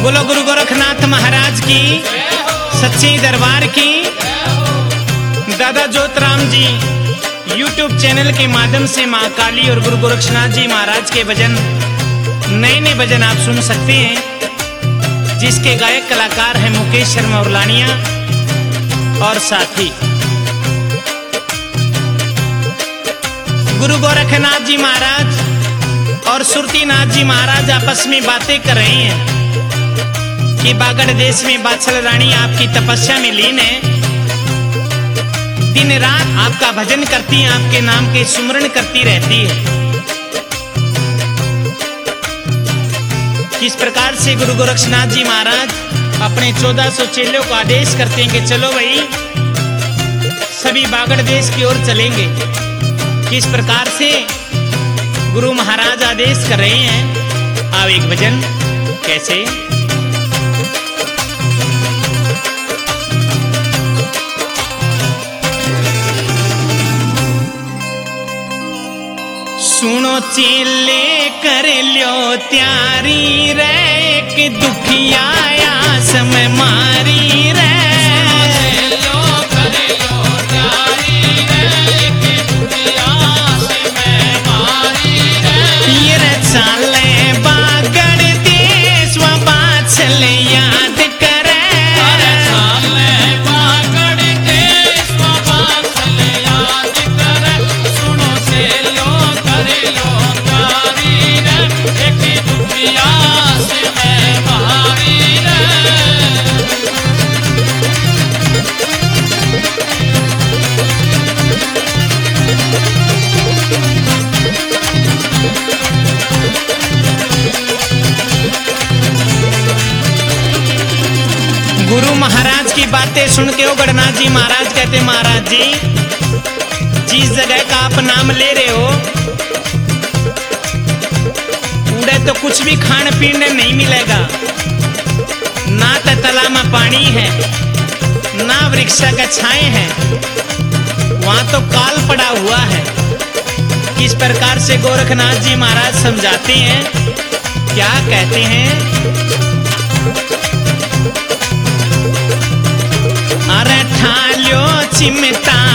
बोलो गुरु गोरखनाथ महाराज की, सच्चे दरबार की। दादा ज्योतराम जी YouTube चैनल के माध्यम से माँ काली और गुरु गोरखनाथ जी महाराज के भजन, नए नए भजन आप सुन सकते हैं, जिसके गायक कलाकार हैं मुकेश शर्मा और लानिया और साथी। गुरु गोरखनाथ जी महाराज और सुरतीनाथ जी महाराज आपस में बातें कर रहे हैं कि बागड़ देश में बादशाह रानी आपकी तपस्या में लीन है, दिन रात आपका भजन करती है, आपके नाम के सुमरण करती रहती है। किस प्रकार से गुरु गोरखनाथ जी महाराज अपने 1400 चेलों को आदेश करते हैं कि चलो भाई सभी बागड़ देश की ओर चलेंगे। किस प्रकार से गुरु महाराज आदेश कर रहे हैं, आओ एक भजन कैसे। सुनो चेले कर लो त्यारी रे, एक दुखिया आस में मारी रे। लो कर लो त्यारी रे, एक दुखिया आस में मारी रे। ये रे चाले बागड़ देश व बाछल याद करे, चाले बागड़ देश व बाछल याद करे। सुनो चेलो गुरु महाराज की बातें सुन के गणनाथ जी महाराज कहते, महाराज जी जिस जगह का आप नाम ले रहे हो उड़े तो कुछ भी खान पीने नहीं मिलेगा, ना तो तालाब में पानी है ना वृक्ष का छाए है, वहां तो काल पड़ा हुआ है। किस प्रकार से गोरखनाथ जी महाराज समझाते हैं, क्या कहते हैं। अरे ठाल्यो चिमटा